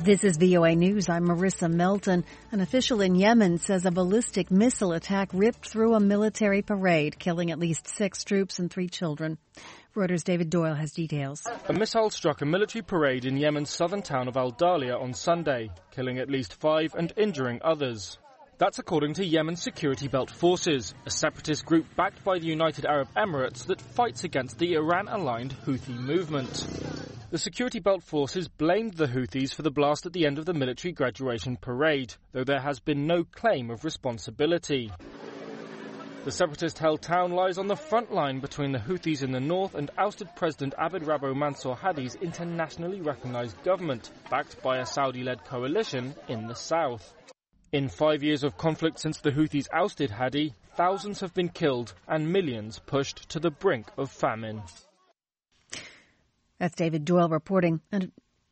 This is VOA News. I'm Marissa Melton. An official in Yemen says a ballistic missile attack ripped through a military parade, killing at least 6 troops and 3 children. Reuters' David Doyle has details. A missile struck a military parade in Yemen's southern town of Al Dahlia on Sunday, killing at least 5 and injuring others. That's according to Yemen's Security Belt Forces, a separatist group backed by the United Arab Emirates that fights against the Iran-aligned Houthi movement. The Security Belt Forces blamed the Houthis for the blast at the end of the military graduation parade, though there has been no claim of responsibility. The separatist-held town lies on the front line between the Houthis in the north and ousted President Abd Rabbo Mansour Hadi's internationally recognized government, backed by a Saudi-led coalition in the south. In 5 years of conflict since the Houthis ousted Hadi, thousands have been killed and millions pushed to the brink of famine. That's David Doyle reporting. And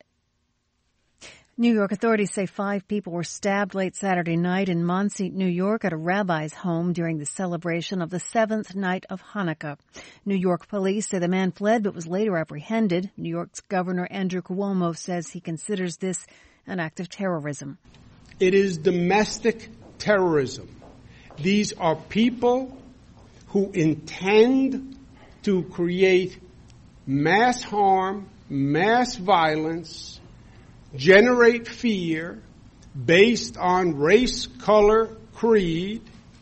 New York authorities say 5 people were stabbed late Saturday night in Monsey, New York, at a rabbi's home during the celebration of the 7th night of Hanukkah. New York police say the man fled but was later apprehended. New York's Governor Andrew Cuomo says he considers this an act of terrorism. It is domestic terrorism. These are people who intend to create mass harm, mass violence, generate fear based on race, color, creed.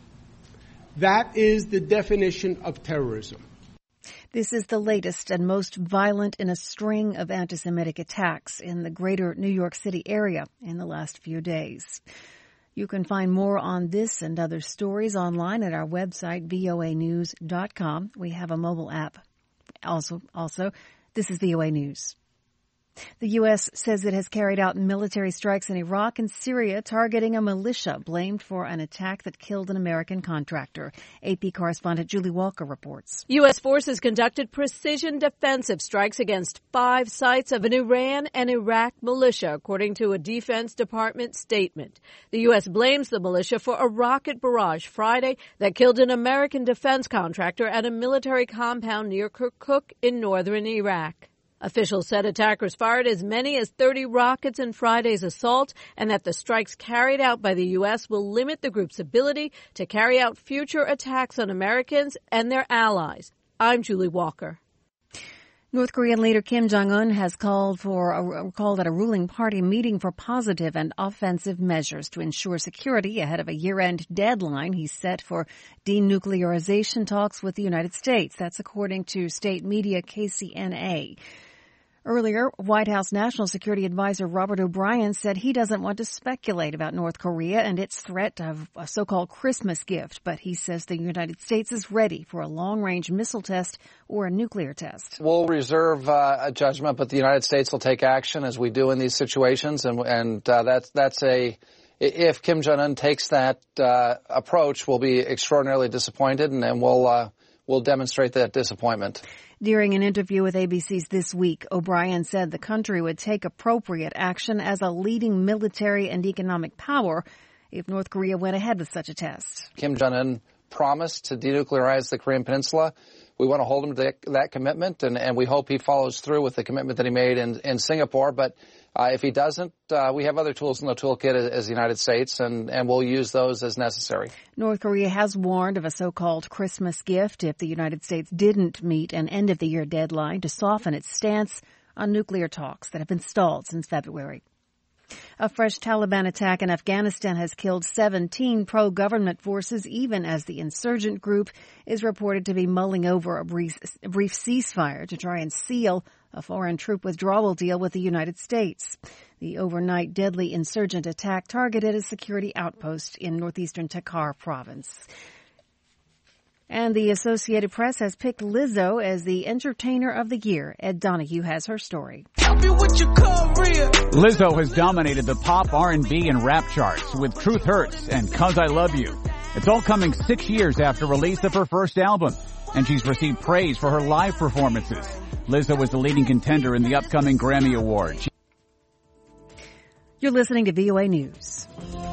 That is the definition of terrorism. This is the latest and most violent in a string of anti-Semitic attacks in the greater New York City area in the last few days. You can find more on this and other stories online at our website, voanews.com. We have a mobile app. Also, this is VOA News. The U.S. says it has carried out military strikes in Iraq and Syria targeting a militia blamed for an attack that killed an American contractor. AP correspondent Julie Walker reports. U.S. forces conducted precision defensive strikes against 5 sites of an Iran and Iraq militia, according to a Defense Department statement. The U.S. blames the militia for a rocket barrage Friday that killed an American defense contractor at a military compound near Kirkuk in northern Iraq. Officials said attackers fired as many as 30 rockets in Friday's assault and that the strikes carried out by the U.S. will limit the group's ability to carry out future attacks on Americans and their allies. I'm Julie Walker. North Korean leader Kim Jong-un has called at a ruling party meeting for positive and offensive measures to ensure security ahead of a year-end deadline he's set for denuclearization talks with the United States. That's according to state media KCNA. Earlier, White House National Security Advisor Robert O'Brien said he doesn't want to speculate about North Korea and its threat of a so-called Christmas gift, but he says the United States is ready for a long-range missile test or a nuclear test. We'll reserve a judgment, but the United States will take action as we do in these situations, and if Kim Jong-un takes that approach, we'll be extraordinarily disappointed, and we'll demonstrate that disappointment. During an interview with ABC's This Week, O'Brien said the country would take appropriate action as a leading military and economic power if North Korea went ahead with such a test. Kim Jong-un promised to denuclearize the Korean Peninsula. We want to hold him to that commitment, and we hope he follows through with the commitment that he made in Singapore. But if he doesn't, we have other tools in the toolkit as the United States, and we'll use those as necessary. North Korea has warned of a so-called Christmas gift if the United States didn't meet an end-of-the-year deadline to soften its stance on nuclear talks that have been stalled since February. A fresh Taliban attack in Afghanistan has killed 17 pro-government forces, even as the insurgent group is reported to be mulling over a brief ceasefire to try and seal a foreign troop withdrawal deal with the United States. The overnight deadly insurgent attack targeted a security outpost in northeastern Takhar province. And the Associated Press has picked Lizzo as the Entertainer of the Year. Ed Donahue has her story. Lizzo has dominated the pop, R&B, and rap charts with Truth Hurts and 'Cause I Love You. It's all coming 6 years after release of her first album, and she's received praise for her live performances. Lizzo was the leading contender in the upcoming Grammy Awards. You're listening to VOA News.